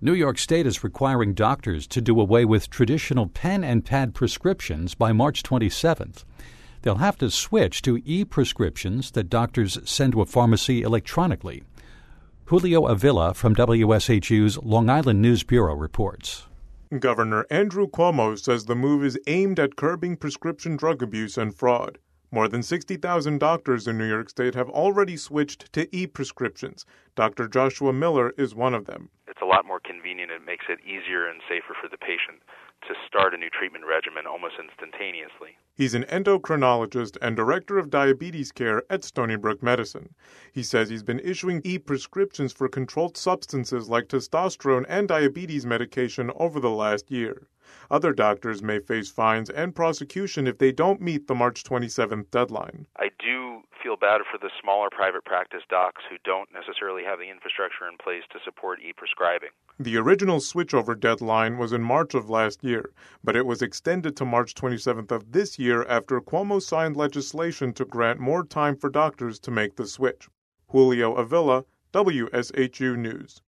New York State is requiring doctors to do away with traditional pen and pad prescriptions by March 27th. They'll have to switch to e-prescriptions that doctors send to a pharmacy electronically. Julio Avila from WSHU's Long Island News Bureau reports. Governor Andrew Cuomo says the move is aimed at curbing prescription drug abuse and fraud. More than 60,000 doctors in New York State have already switched to e-prescriptions. Dr. Joshua Miller is one of them. It's a lot more convenient. It makes it easier and safer for the patient to start a new treatment regimen almost instantaneously. He's an endocrinologist and director of diabetes care at Stony Brook Medicine. He says he's been issuing e-prescriptions for controlled substances like testosterone and diabetes medication over the last year. Other doctors may face fines and prosecution if they don't meet the March 27th deadline. I do feel bad for the smaller private practice docs who don't necessarily have the infrastructure in place to support e-prescribing. The original switchover deadline was in March of last year, but it was extended to March 27th of this year after Cuomo signed legislation to grant more time for doctors to make the switch. Julio Avila, WSHU News.